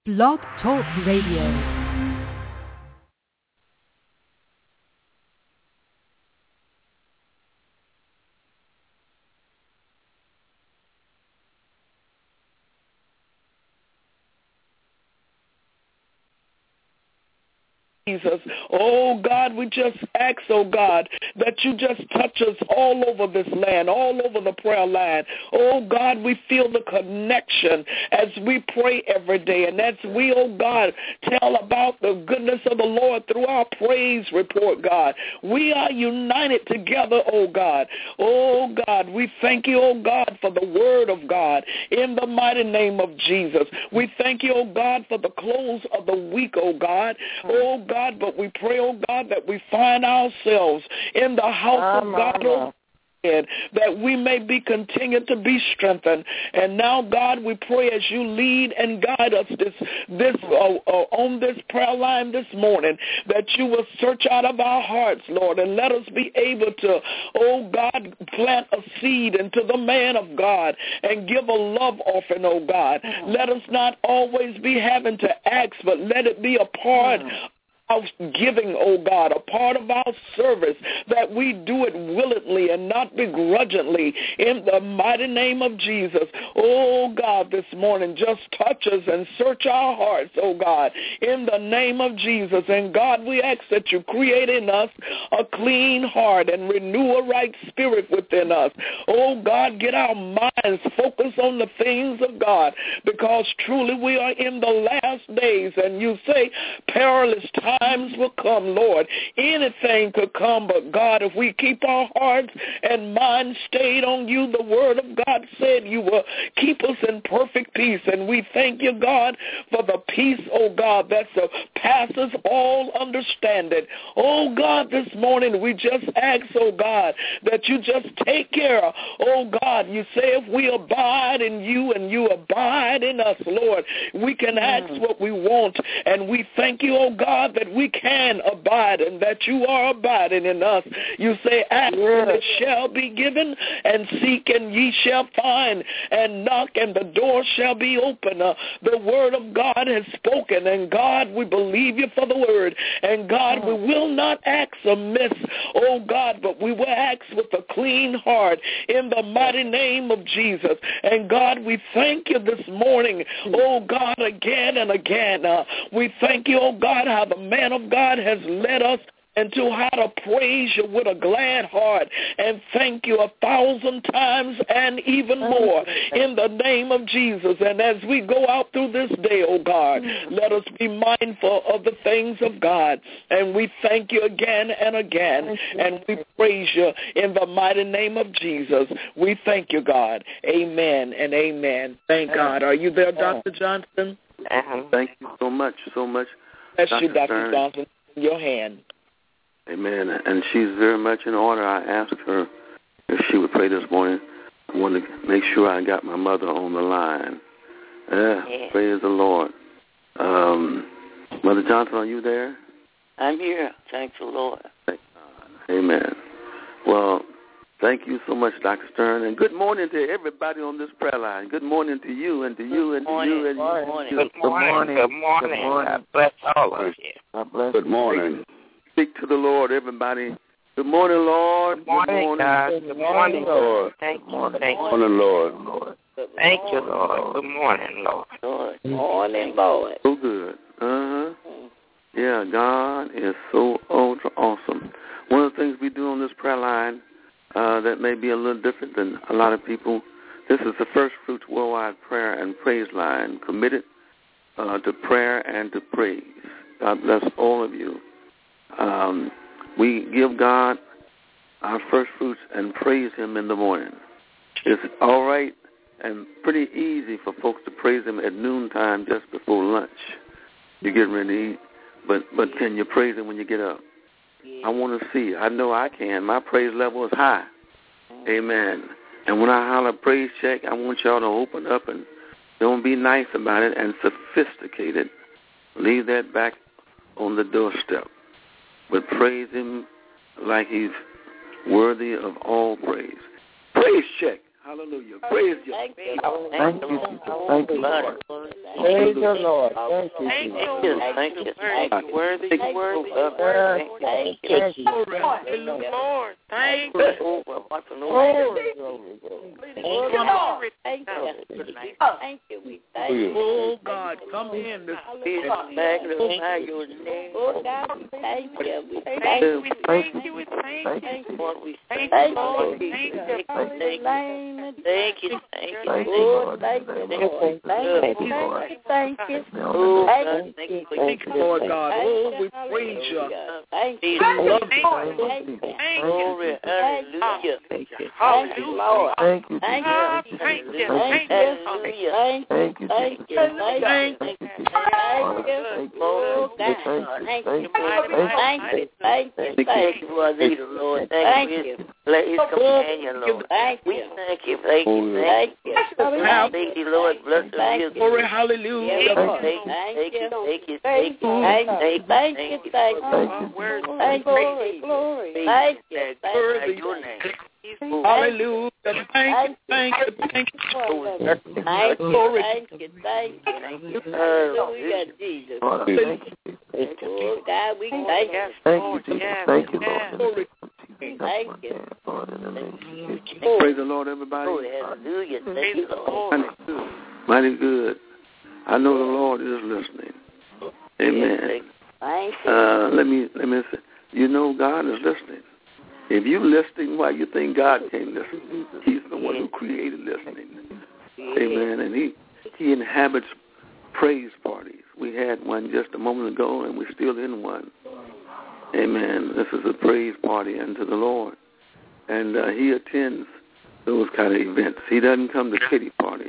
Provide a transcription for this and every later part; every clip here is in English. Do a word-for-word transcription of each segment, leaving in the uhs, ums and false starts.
Blog Talk Radio. Jesus. Oh, God, we just ask, oh, God, that you just touch us all over this land, all over the prayer line. Oh, God, we feel the connection as we pray every day. And as we, oh, God, tell about the goodness of the Lord through our praise report, God. We are united together, oh, God. Oh, God, we thank you, oh, God, for the word of God in the mighty name of Jesus. We thank you, oh, God, for the close of the week, oh, God. Oh, God. God, but we pray, oh God, that we find ourselves in the house of God, oh God, that we may be continued to be strengthened. And now, God, we pray as you lead and guide us this this uh, uh, on this prayer line this morning, that you will search out of our hearts, Lord, and let us be able to, oh God, plant a seed into the man of God and give a love offering, oh God. Let us not always be having to ask, but let it be a part of our giving, oh God, a part of our service, that we do it willingly and not begrudgingly in the mighty name of Jesus. Oh God, this morning just touch us and search our hearts, oh God, in the name of Jesus. And God, we ask that you create in us a clean heart and renew a right spirit within us. Oh God, get our minds focused on the things of God, because truly we are in the last days, and you say perilous times times will come, Lord. Anything could come, but God, if we keep our hearts and minds stayed on you, the word of God said you will keep us in perfect peace. And we thank you, God, for the peace, oh God, that surpasses all understanding. Oh God, this morning we just ask, oh God, that you just take care of, oh God, you say if we abide in you and you abide in us, Lord, we can ask what we want. And we thank you, oh God, that we can abide and that you are abiding in us. You say, ask and it shall be given, and seek and ye shall find, and knock and the door shall be open. Uh, the word of God has spoken, and God, we believe you for the word. And God, we will not ask amiss, oh God, but we will ask with a clean heart in the mighty name of Jesus. And God, we thank you this morning, oh God, again and again. Uh, we thank you, oh God, how the man of God has led us into how to praise you with a glad heart, and thank you a thousand times and even more in the name of Jesus. And as we go out through this day, oh God, let us be mindful of the things of God. And we thank you again and again, and we praise you in the mighty name of Jesus. We thank you, God. Amen and amen. Thank God. Are you there, Doctor Johnson? Thank you so much, so much. Bless you, Doctor Johnson. In your hand. Amen. And she's very much in order. I asked her if she would pray this morning. I wanted to make sure I got my mother on the line. Yeah, yeah. Praise the Lord. Um, Mother Johnson, are you there? I'm here. Thanks the Lord. Thank God. Amen. Well, thank you so much, Doctor Stern. And good morning to everybody on this prayer line. Good morning to you and to you and to you and good you. Morning. Good morning. Good morning. Good morning. Good morning. God bless all of you. God bless. Good morning. Speak to the Lord, everybody. Good morning, Lord. Good morning, Good morning. God. Good morning, Lord. Thank you. Thank you. Good morning, Lord. Thank you, Lord. Good morning, Lord. Good morning, Lord. So good. Uh-huh. Yeah, God is so ultra awesome. One of the things we do on this prayer line uh, that may be a little different than a lot of people, this is the First Fruits Worldwide Prayer and Praise Line, committed uh, to prayer and to praise. God bless all of you. Um, we give God our first fruits and praise him in the morning. It's all right and pretty easy for folks to praise him at noontime just before lunch. You're getting ready to eat, but, but can you praise him when you get up? I want to see. I know I can. My praise level is high. Amen. And when I holler praise check, I want y'all to open up and don't be nice about it and sophisticated. Leave that back on the doorstep. But praise him like he's worthy of all praise. Praise check. Hallelujah. Praise you. Thank you. Thank you. Thank you, Lord. Praise the Lord. Thank you. Thank you. Thank you. Thank you. Worthy. Worthy. Thank you. Thank you, Lord. Thank you. Glory. Thank you. Thank you. We thank you. Oh, God, come in. This Magnify your name. Oh, God, we thank you. We Thank thank you. you. We thank you. We thank you. Lord, we thank you, Lord. Thank you. Thank you. Thank you. Thank you. Oh, thank you, Lord. Thank you. Thank you. Oh, Thank thank you. you. Thank you, Lord God. Oh, we praise you. Thank you. Love you. Thank you. Thank you. Glory. Hallelujah. Thank you. Thank you, Lord. Thank you. Thank Ah, you. Thank you. Thank Thank you. you. Thank Thank you. you. Thank you. Thank Thank you. Thank you. Thank you. Thank you. Oh, God. Thank Thank you. you. Thank you. Thank you. Thank you. Thank you for our leader, Lord. Thank Thank you. you. Let his companion, Lord. Thank We you. thank you. Thank you. Thank you. Thank you, Lord. Bless Thank him. you. Glory, hallelujah. Yes, Lord. Thank you. Thank you. Thank you. Thank you. Thank you. Thank you. Thank you. Thank you. Glory. Thank you. Worthy. Your name. Hallelujah. Thank you, thank you, thank you. Thank you. Thank you. Thank you. Thank you. Hallelujah, Jesus. Lord, we thank you. Oh, God, we thank you. Thank you, Jesus. Thank you, Lord. Thank you. Lord, in the name of Jesus. Praise the Lord, everybody. Hallelujah. Thank you, Lord. Mighty good. Mighty good. I know the Lord is listening. Amen. Thank you. Uh, let me let me say, you know God is listening. If you listening, why you think God can't listen? He's the one who created listening. Amen. And he he inhabits praise parties. We had one just a moment ago, and we're still in one. Amen. This is a praise party unto the Lord. And uh, he attends those kind of events. He doesn't come to kitty parties.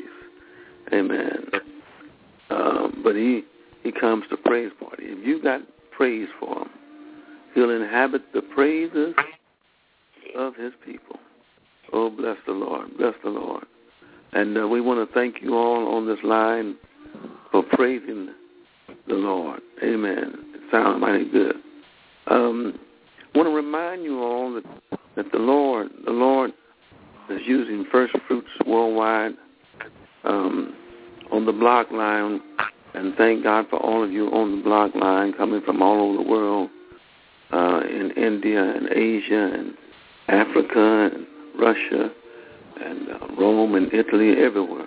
Amen. Um, but he, he comes to praise party. If you got praise for him, he'll inhabit the praises of his people. Oh, bless the Lord. Bless the Lord. And uh, we want to thank you all on this line for praising the Lord. Amen. It sounds mighty good. Um, I want to remind you all that, that the Lord, the Lord is using First Fruits Worldwide um, on the block line, and thank God for all of you on the block line coming from all over the world, uh, in India and Asia and Africa and Russia and uh, Rome and Italy, everywhere.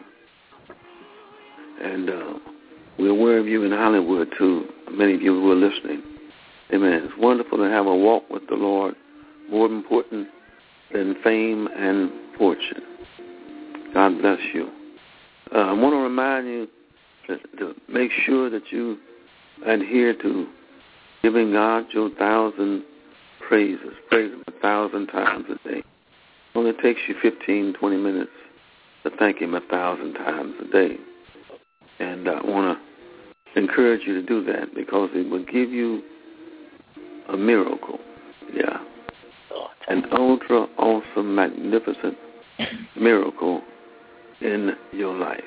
And uh, we're aware of you in Hollywood, too, many of you who are listening. Amen. It's wonderful to have a walk with the Lord, more important than fame and fortune. God bless you. Uh, I want to remind you to, to make sure that you adhere to giving God your thousand praises, praise Him a thousand times a day. It only takes you fifteen, twenty minutes to thank Him a thousand times a day. And I want to encourage you to do that because it will give you a miracle, yeah, an ultra awesome, magnificent miracle in your life.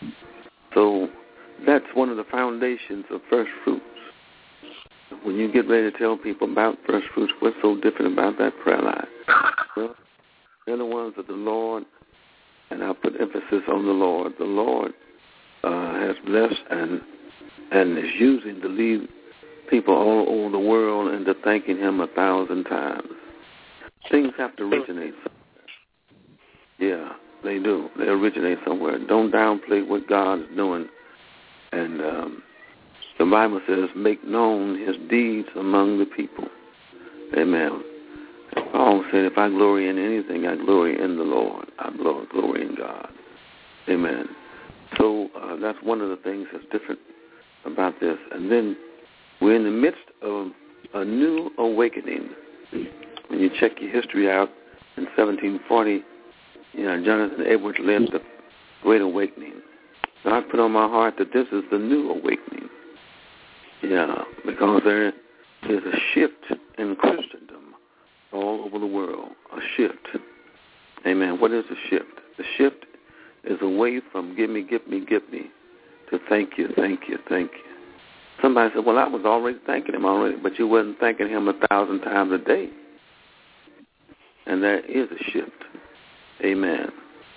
So that's one of the foundations of First Fruits. When you get ready to tell people about First Fruits, what's so different about that prayer line? Well, they're the ones of the Lord, and I put emphasis on the Lord. The Lord uh, has blessed and and is using to lead people all over the world into thanking Him a thousand times. Things have to originate somewhere. Yeah, they do. They originate somewhere. Don't downplay what God is doing. And um, the Bible says, make known His deeds among the people. Amen. And Paul said, if I glory in anything, I glory in the Lord. I glory in God. Amen. So uh, that's one of the things that's different about this. And then we're in the midst of a new awakening. When you check your history out, in seventeen forty, you know, Jonathan Edwards led the Great Awakening. God put on my heart that this is the new awakening. Yeah, because there is a shift in Christendom all over the world, a shift. Amen. What is the shift? The shift is away from give me, give me, give me, to thank you, thank you, thank you. Somebody said, well, I was already thanking Him already, but you wasn't thanking Him a thousand times a day. And there is a shift. Amen.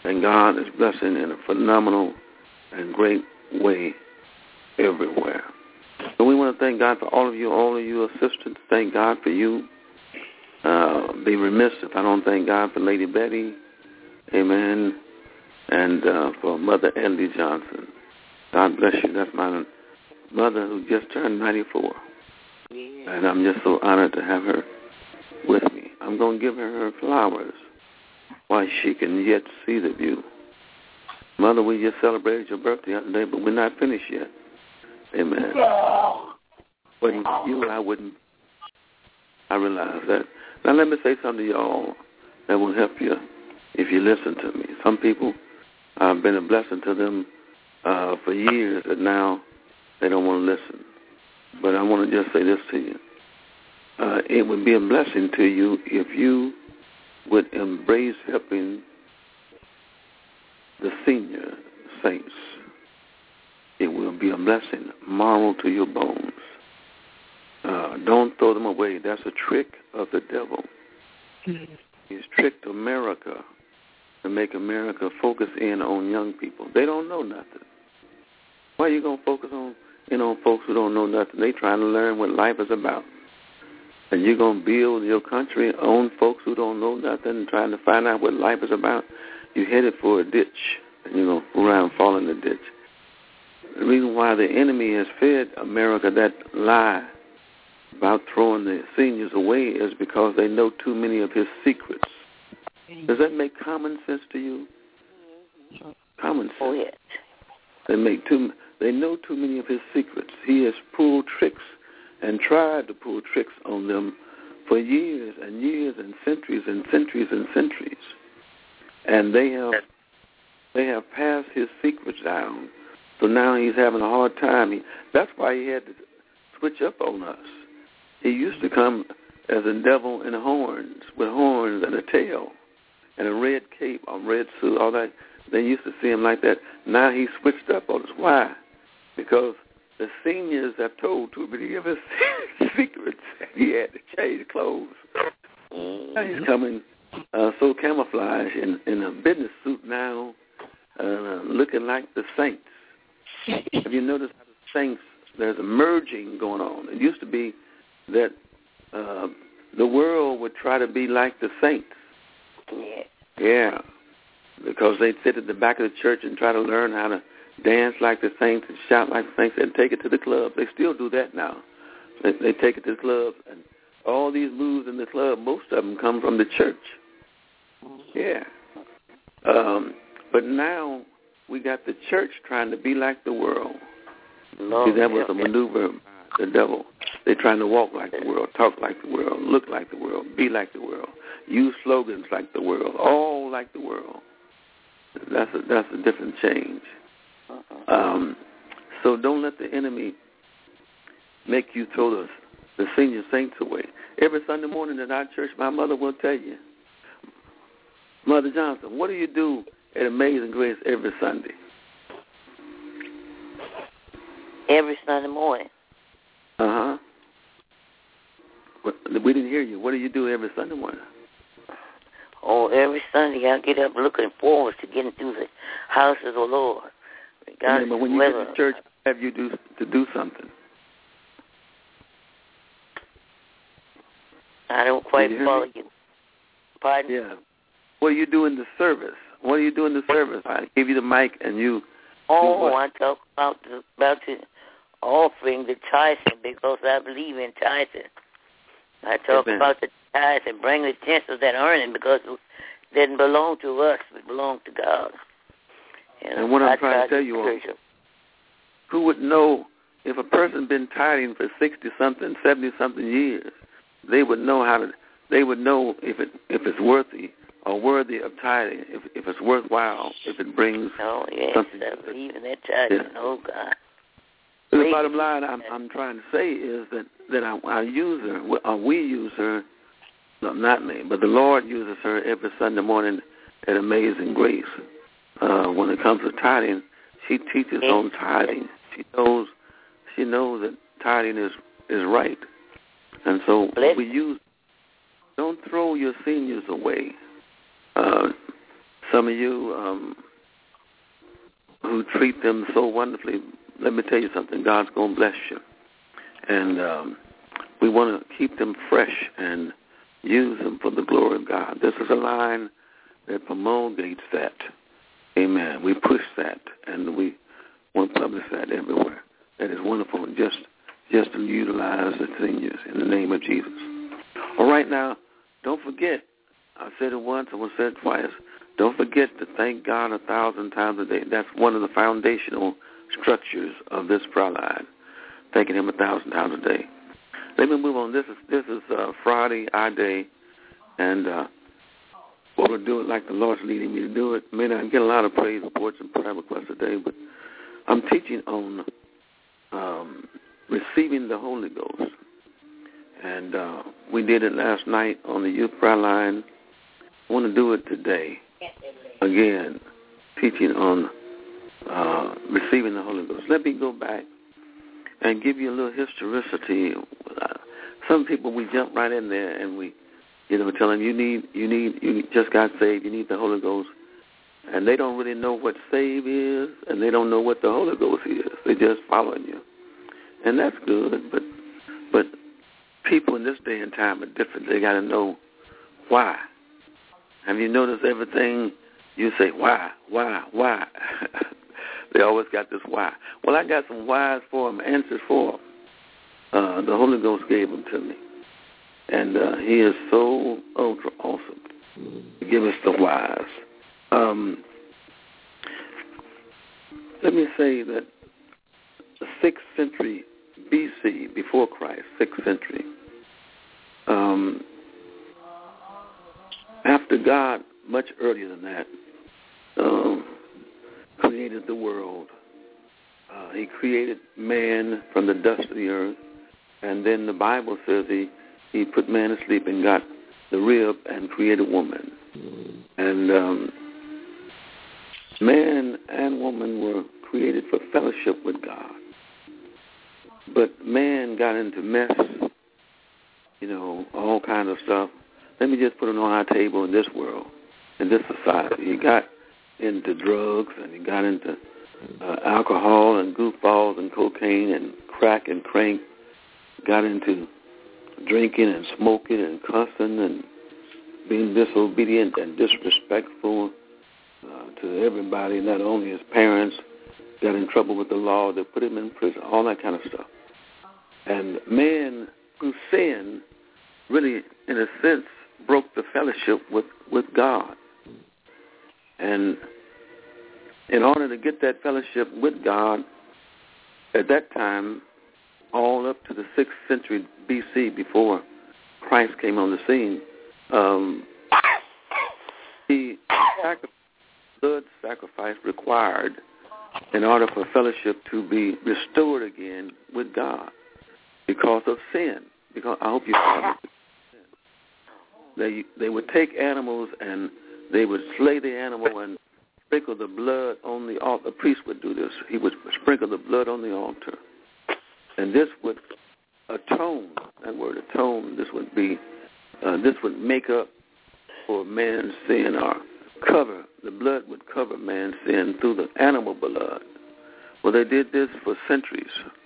And God is blessing in a phenomenal and great way everywhere. So we want to thank God for all of you, all of you assistants. Thank God for you. Uh, be remiss if I don't thank God for Lady Betty. Amen. And uh, for Mother Andy Johnson. God bless you. That's my mother who just turned ninety-four. Yeah. And I'm just so honored to have her with me. I'm going to give her her flowers while she can yet see the view. Mother, we just celebrated your birthday the other day, but we're not finished yet. Amen. But you, I wouldn't. I realize that. Now let me say something to y'all that will help you if you listen to me. Some people, I've been a blessing to them uh, for years, and now they don't want to listen. But I want to just say this to you. Uh, it would be a blessing to you if you would embrace helping the senior saints. It will be a blessing, marrow to your bones. Uh, don't throw them away. That's a trick of the devil. Mm-hmm. He's tricked America to make America focus in on young people. They don't know nothing. Why are you going to focus on, you know, folks who don't know nothing? They trying to learn what life is about. And you're going to build your country on folks who don't know nothing and trying to find out what life is about. You're headed for a ditch, and you're going to fool around and fall in the ditch. The reason why the enemy has fed America that lie about throwing the seniors away is because they know too many of his secrets. Does that make common sense to you? Common sense. Oh, yes. They make too. They know too many of his secrets. He has pulled tricks and tried to pull tricks on them for years and years and centuries and centuries and centuries. And they have they have passed his secrets down. So now he's having a hard time. He, that's why he had to switch up on us. He used to come as a devil in horns, with horns and a tail, and a red cape, a red suit, all that. They used to see him like that. Now he's switched up on us. Why? Because the seniors have told too many of his secrets. He had to change clothes. Now he's coming uh, so camouflaged in, in a business suit now, uh, looking like the saints. Have you noticed how the saints, there's a merging going on? It used to be that uh, the world would try to be like the saints. Yeah. Yeah. Because they'd sit at the back of the church and try to learn how to dance like the saints and shout like the saints and take it to the club. They still do that now. They, they take it to the club, and all these moves in the club, most of them come from the church. Yeah. Um, but now we got the church trying to be like the world. No, See, that was a maneuver by the devil. They're trying to walk like the world, talk like the world, look like the world, be like the world, use slogans like the world, all like the world. That's a, that's a different change. Um, so don't let the enemy make you throw the, the senior saints away. Every Sunday morning at our church, my mother will tell you, Mother Johnson, what do you do at Amazing Grace every Sunday? Every Sunday morning. Uh-huh. We didn't hear you. What do you do every Sunday morning? Oh, every Sunday I get up looking forward to getting through the house of the Lord. Yeah, but when you get to church, have you do to do something? I don't quite follow you. Pardon? Yeah. What do you do in the service? What do you do in the service? I give you the mic and you. Oh, I talk about the, about the offering, the tithing, because I believe in tithing. I talk Amen. About the tithes and bring the tenths that earning because it didn't belong to us, it belonged to God. You know, and what I'm I trying to tell you all, who would know if a person been tithing for sixty something, seventy something years, they would know how to. They would know if it if it's worthy or worthy of tithing, if if it's worthwhile, if it brings. Oh yes, something I believe in that tithing. Yeah. Oh God. The bottom line I'm, I'm trying to say is that, that our, our user, or we use her, no, not me, but the Lord uses her every Sunday morning at Amazing Grace. Uh, when it comes to tithing, she teaches on tithing. She knows she knows that tithing is, is right. And so we use, don't throw your seniors away. Uh, some of you um, who treat them so wonderfully, let me tell you something, God's going to bless you. And um, we want to keep them fresh and use them for the glory of God. This is a line that promulgates that. Amen. We push that, and we want to publish that everywhere. That is wonderful, and just, just to utilize the things in the name of Jesus. All right, now, don't forget, I said it once, I will say it twice, don't forget to thank God a thousand times a day. That's one of the foundational structures of this prayer line, thanking him a thousand times a day. Let me move on. This is this is uh, Friday, our day, and uh, we'll do it like the Lord's leading me to do it. May not get a lot of praise reports and prayer requests today, but I'm teaching on um, receiving the Holy Ghost. And uh, we did it last night on the youth prayer line. I want to do it today. Again, teaching on uh, receiving the Holy Ghost. Let me go back and give you a little historicity. Uh, some people, we jump right in there and we, you know, tell them you need, you need, you just got saved, you need the Holy Ghost. And they don't really know what save is, and they don't know what the Holy Ghost is. They're just following you. And that's good, but but people in this day and time are different. They got to know why. Have you noticed everything you say, why, why, why? They always got this why. Well, I got some whys for them, answers for them. Uh, the Holy Ghost gave them to me. And uh, he is so ultra awesome to give us the whys. Um, let me say that the sixth century B C, before Christ, sixth century, um, after God, much earlier than that, um, created the world. Uh, he created man from the dust of the earth, and then the Bible says he, he put man to sleep and got the rib and created woman. And um, man and woman were created for fellowship with God. But man got into mess, you know, all kinds of stuff. Let me just put it on our table in this world, in this society. He got into drugs, and he got into uh, alcohol and goofballs and cocaine and crack and crank. Got into drinking and smoking and cussing and being disobedient and disrespectful uh, to everybody, not only his parents. Got in trouble with the law. They put him in prison, all that kind of stuff. And man, through sin, really, in a sense, broke the fellowship with, with God. And in order to get that fellowship with God, at that time, all up to the sixth century B C, before Christ came on the scene, um, the blood sacrifice required in order for fellowship to be restored again with God because of sin. Because I hope you follow me. They they would take animals and they would slay the animal and sprinkle the blood on the altar. The priest would do this. He would sprinkle the blood on the altar. And this would atone, that word atone, this would be, uh, this would make up for man's sin, or cover, the blood would cover man's sin through the animal blood. Well, they did this for centuries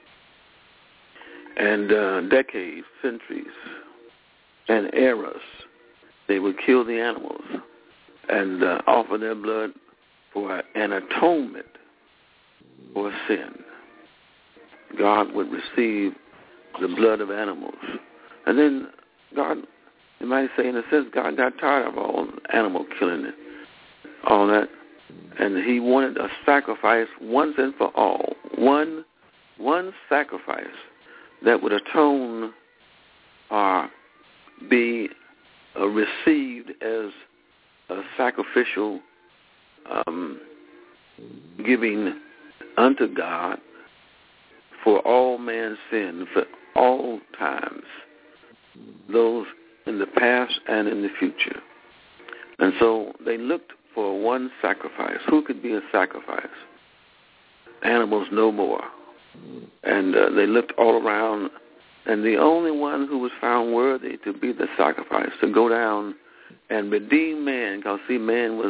and uh, decades, centuries, and eras. They would kill the animals and uh, offer their blood for an atonement for sin. God would receive the blood of animals. And then God, you might say in a sense, God got tired of all animal killing and all that. And he wanted a sacrifice once and for all. One, one sacrifice that would atone or be uh, received as a sacrificial um, giving unto God for all man's sin, for all times, those in the past and in the future. And so they looked for one sacrifice. Who could be a sacrifice? Animals no more. And uh, they looked all around, and the only one who was found worthy to be the sacrifice, to go down and redeem man, because, see, man was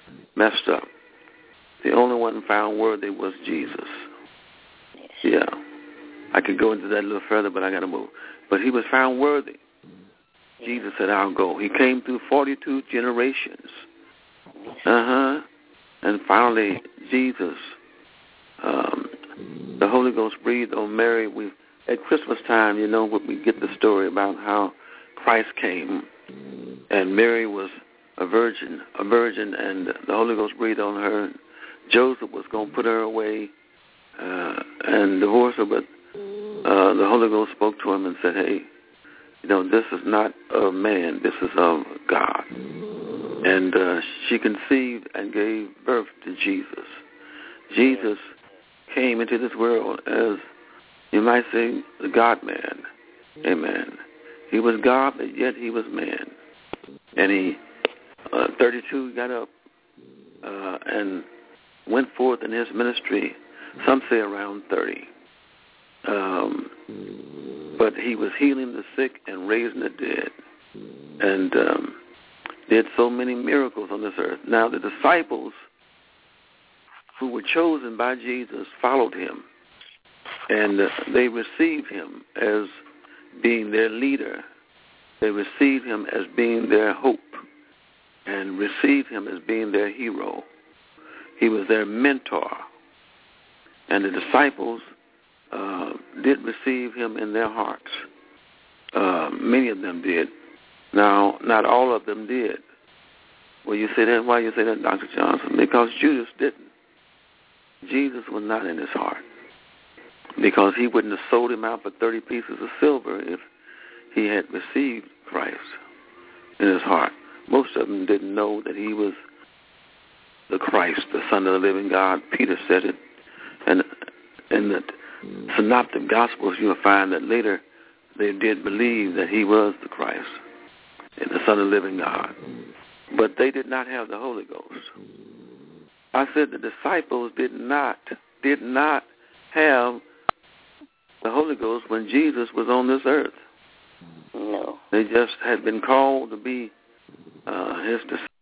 messed up. The only one found worthy was Jesus. Yeah. I could go into that a little further, but I got to move. But he was found worthy. Jesus said, I'll go. He came through forty-two generations. Uh-huh. And finally, Jesus, um, the Holy Ghost breathed on Mary. We, at Christmas time, you know, we get the story about how Christ came, and Mary was a virgin, a virgin, and the Holy Ghost breathed on her. Joseph was going to put her away uh, and divorce her, but uh, the Holy Ghost spoke to him and said, hey, you know, this is not of man, this is of God. And uh, she conceived and gave birth to Jesus. Jesus came into this world as, you might say, the God-man. Amen. He was God, but yet he was man. And he, uh, thirty-two, got up uh, and went forth in his ministry, some say around thirty. Um, but he was healing the sick and raising the dead. And um, did so many miracles on this earth. Now the disciples who were chosen by Jesus followed him. And uh, they received him as being their leader. They received him as being their hope and received him as being their hero. He was their mentor. And the disciples uh, did receive him in their hearts. Uh, many of them did. Now, not all of them did. Well, you say that? Why you say that, Doctor Johnson? Because Judas didn't. Jesus was not in his heart. Because he wouldn't have sold him out for thirty pieces of silver if he had received Christ in his heart. Most of them didn't know that he was the Christ, the Son of the living God. Peter said it. And in the Synoptic Gospels, you'll find that later they did believe that he was the Christ and the Son of the living God. But they did not have the Holy Ghost. I said the disciples did not, did not have the Holy Ghost when Jesus was on this earth. No. They just had been called to be uh, his disciples.